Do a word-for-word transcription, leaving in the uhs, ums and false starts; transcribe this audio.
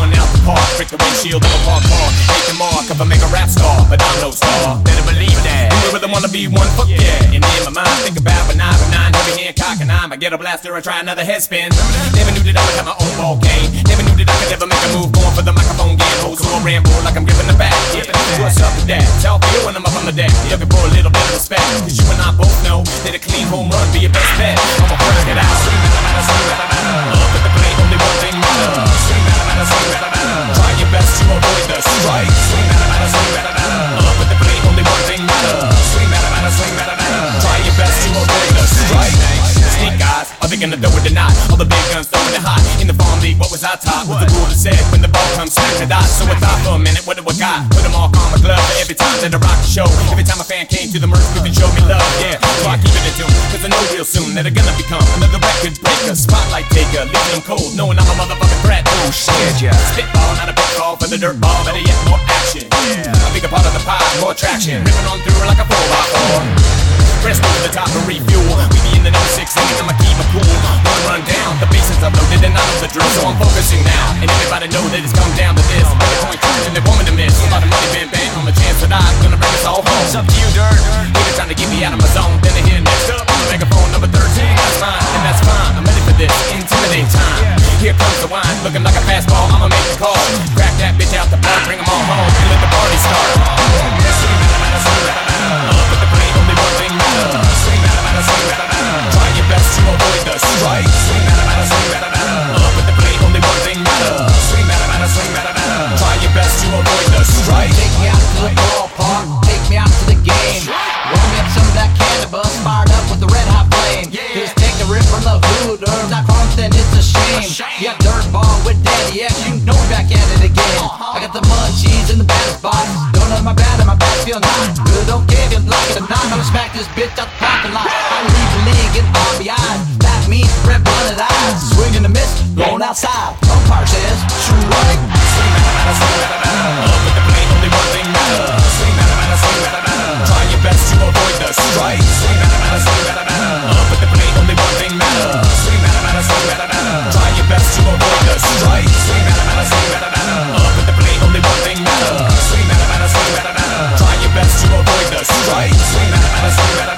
one out the park. Break the windshield of a park car. Take the mark of a mega rap star, but I'm no star. Better believe that. You really wanna be one? Fuck yeah. And in my mind, think about when I was nine, heavy Hancock and I'm. I get a blaster and try another head spin. Never knew that I would have my own ball game. Never knew that I could ever make a move going for the microphone game. Hoes who ramble like I'm giving it back. Yeah. What's up with that? Tell me when I'm up on the deck. Looking for a little bit of respect. Cause you and I both know that a clean home run be your best bet. I'ma work it out. Up at the plate, only one thing matters. Try your best to avoid the strike. Up at the plate, only one thing matters. Try your best to avoid the strike. Sneak guys, are they gonna throw it or not? All the big guns throwing it hot. In the farm league, what was I taught? Was the rule that said when the ball comes, smack the dot. So I thought for a minute, what do I got? Put them all on my glove for every time that I rock the show. Every time a fan came to the merch booth and showed me love, yeah. So I keep it in tune, cause I know real soon that I'm gonna become another record breaker, spotlight taker, leaving them cold, knowing I'm a motherfucking threat. Oh shit, yeah. Spitball, not a pitfall for the dirt ball, better yet, more action. Yeah. A bigger part of the pie, more traction. Ripping on through like a four by four. Press to the top and refuel. We be in the number six, anytime I keep it cool. One run down, the bases uploaded and I know the drill, so I'm focusing now. And everybody know that it's come down to this. But the point turns and they want me to miss. A lot of money been bang on the chance that I'm gonna bring us all home. It's up to you, dirt. They're trying to get me out of my zone. Then they hear next up on the megaphone number thirteen. That's fine, and that's fine. I'm ready for this. Intimidate time. Here comes the wine, looking like a fastball. I'ma make the call. Crack that bitch out the park, bring them all home, and let the party start. Up at the plate, only one thing matters. Try your best to avoid the strike. Up at the plate, only one thing matters. Try your best to avoid the strike. Take me out to the ballpark, take me out to the game. Roll me up some of that cannabis, fired up with the red hot flame. Just take the rip from the hood, or not crunk, then it's a shame. Yeah, dirt ball with Daddy X, you know we back at it again. I got the munchies in the batter's box. Don't know my bat and my bat feel not good. Don't give you like it or not. I'ma smack this bitch out the parking lot. I lead the league in R B Is. That means red blunted eyes. Swing and a miss, blown outside. Umpire says, strike. Up at the plate, only one thing matters. Try your best to avoid the strike. Up at the plate, only one thing matters. Try your best to avoid the strike. Up at the plate, only one thing matters. Try your best to avoid the strike.